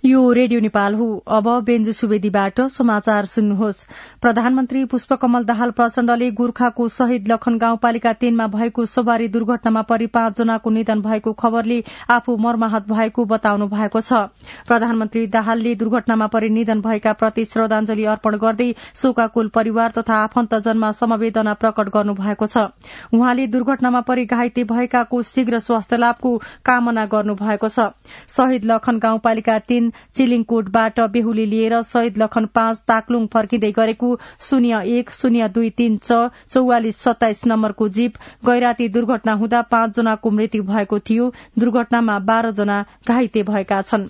यो रेडियो नेपाल हो। अब बेन्जु सुवेदीबाट समाचार सुन्नुहोस्। प्रधानमन्त्री पुष्पकमल दाहाल प्रचण्डले गोर्खाको शहीद लखन गाउँपालिका 3 मा भएको सवारी दुर्घटनामा परि 5 जनाको निधन भएको खबरले आफू मर्माहत भएको बताउनु भएको छ। प्रधानमन्त्री दाहालले दुर्घटनामा परि निधन भएका प्रति श्रद्धाञ्जली अर्पण गर्दै शोकाकुल परिवार तथा आफन्तजनमा समवेदना प्रकट गर्नु भएको छ। उहाँले दुर्घटनामा परि घाइते भएकाको शीघ्र स्वास्थ्य लाभको कामना गर्नु भएको छ। शहीद लखन गाउँपालिका 3 चिलिङकोटबाट बेहुली लिएर शहीद लखन 5 ताक्लुङ फर्किँदै गरेको 010234 4427 नम्बरको जीप गैराती दुर्घटना हुँदा 5 जनाको मृत्यु भएको थियो। दुर्घटनामा 12 जना घाइते भएका छन्।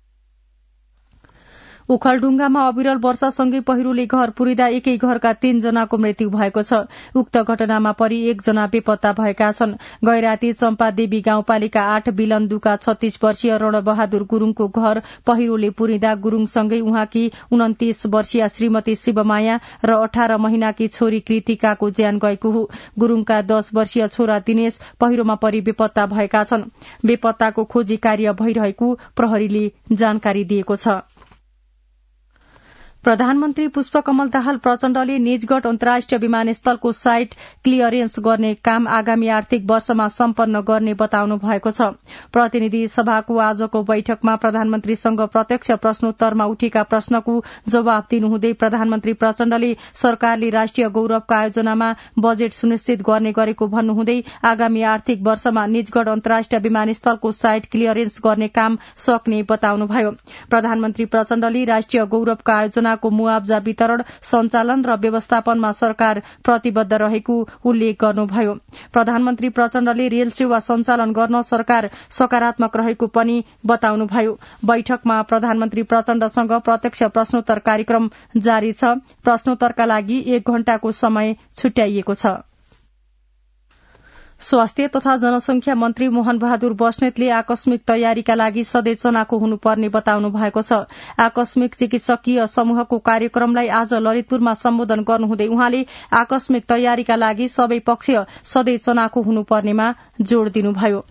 ओखलढुङ्गामा अविरल वर्षासँगै पहिरोले घर पुरिँदा एकै घरका 3 जनाको मृत्यु भएको छ। उक्त घटनामा परि 1 जना बेपत्ता भएका छन्। गैराती चम्पादेवी गाउँपालिका 8 बिलन्दुका 36 वर्षीय रणबहादुर गुरूङको घर पहिरोले पुरिँदा गुरूङसँगै उहाँकी 29 वर्षीय श्रीमती शिवमाया र 18 महिनाकी छोरी कृतिकाको ज्यान गएको हो। गुरूङका 10 वर्षीय छोरा दिनेश पहिरोमा परि बेपत्ता भएका छन्। बेपत्ताको खोजी कार्य भइरहेको प्रहरीले जानकारी दिएको छ। प्रधानमन्त्री पुष्पकमल दाहाल प्रचण्डले निजगढ अन्तर्राष्ट्रिय विमानस्थलको साइट क्लियरेन्स गर्ने काम आगामी आर्थिक वर्षमा सम्पन्न गर्ने बताउनु भएको छ। प्रतिनिधि सभाको आजको बैठकमा प्रधानमन्त्रीसँग प्रत्यक्ष प्रश्नोत्तरमा उठेका प्रश्नको जवाब दिनुहुँदै प्रधानमन्त्री प्रचण्डले सरकारले राष्ट्रिय गौरवका आयोजनामा बजेट सुनिश्चित गर्ने गरेको भन्नुहुँदै आगामी आर्थिक वर्षमा निजगढ अन्तर्राष्ट्रिय विमानस्थलको साइट क्लियरेन्स गर्ने काम सक्ने बताउनुभयो। प्रधानमन्त्री प्रचण्डले राष्ट्रिय गौरवका आयोजना को मुआवजा वितरण, सञ्चालन र व्यवस्थापनमा सरकार प्रतिबद्ध रहेको उल्लेख गर्नुभयो। प्रधानमन्त्री प्रचण्डले रेल सेवा सञ्चालन गर्न सरकार सकारात्मक रहेको पनि बताउनुभयो। बैठकमा प्रधानमन्त्री प्रचण्डसँग प्रत्यक्ष प्रश्नोत्तर कार्यक्रम जारी छ। प्रश्नोत्तरका लागि 1 घण्टाको समय छुट्याइएको छ। स्वास्थ्य तथा जनसंख्या मन्त्री मोहन बहादुर बस्नेतले आकस्मिक तयारीका लागि सधैँ चनाखो हुनुपर्ने बताउनु भएको छ। आकस्मिक चिकित्सकीय समूहको कार्यक्रमलाई आज ललितपुरमा सम्बोधन गर्नुहुँदै उहाँले आकस्मिक तयारीका लागि सबै पक्ष सधैँ चनाखो हुनुपर्नेमा जोड़ दिनुभयो।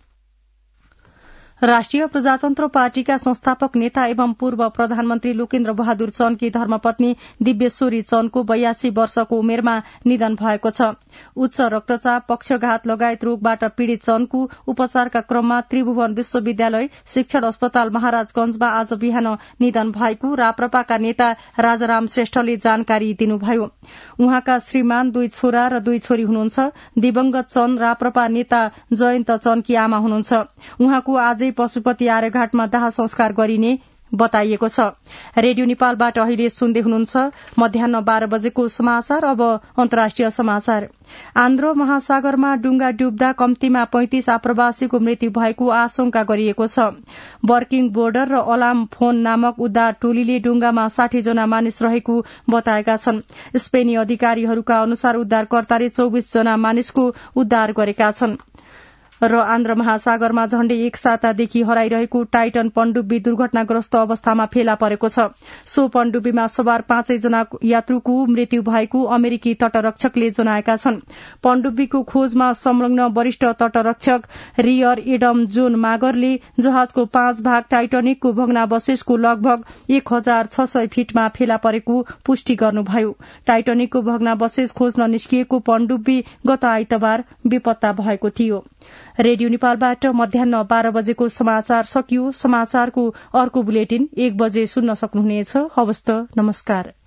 राष्ट्रिय प्रजातन्त्र पार्टीका संस्थापक नेता एवं पूर्व प्रधानमन्त्री लोकेन्द्र बहादुर चन्दकी धर्मपत्नी दिव्येश्वरी चन्दको 82 वर्षको उमेरमा निधन भएको छ। उच्च रक्तचाप, पक्षघात लगायत रोगबाट पीड़ित चन्दको उपचारका क्रममा त्रिभुवन विश्वविद्यालय शिक्षण अस्पताल महाराजगंजमा आज बिहान निधन भएको राप्रपाका नेता राजाराम श्रेष्ठले जानकारी दिनुभयो। उहाँका श्रीमान 2 छोरा र 2 छोरी हुनुहुन्छ। दिवंगत चन्द राप्रपा नेता जयन्त चन्दकी आमा हुनुहुन्छ। उहाँको आजै पशुपति आर्यघाटमा दाह संस्कार गरिने बताइएको छ। रेडियो नेपालबाट अहिले सुन्दै हुनुहुन्छ मध्याह्न 12 बजेको समाचार। अब अन्तर्राष्ट्रिय समाचार। आन्ध्र महासागरमा डुंगा डुब्दा कम्तीमा 35 आप्रवासीको मृत्यु भएको आशंका गरिएको छ। वर्किङ बोर्डर र अलाम फोन नामक उद्धार टोलीले डुंगामा 60 जना मानिस रहेको बताएका छन्। स्पेनी अधिकारीहरूका अनुसार उद्धारकर्ताले 24 जना मानिसको उद्धार गरेका छन् र आन्ध्र महासागरमा झण्डै 1 सातादेखि हराइरहेको टाइटन पनडुब्बी दुर्घटनाग्रस्त अवस्थामा फेला परेको छ। सो पनडुब्बीमा सवार 5 जना यात्रुको मृत्यु भएको अमेरिकी तटरक्षकले जनाएका छन्। पनडुब्बीको खोजमा संलग्न वरिष्ठ तटरक्षक रियर एडम जोन मागरले जहाजको 5 भाग टाइटनिकको भग्नावशेषको लगभग 1600 फिटमा फेला परेको पुष्टि गर्नुभयो। टाइटनिकको भग्नावशेष खोज्न निस्किएको पनडुब्बी गत आइतबार बेपत्ता भएको थियो। रेडियो नेपालबाट मध्याह्न 12 बजेको समाचार सकियो। समाचारको अर्को बुलेटिन 1 बजे सुन्न सक्नुहुनेछ। हवस् त, नमस्कार।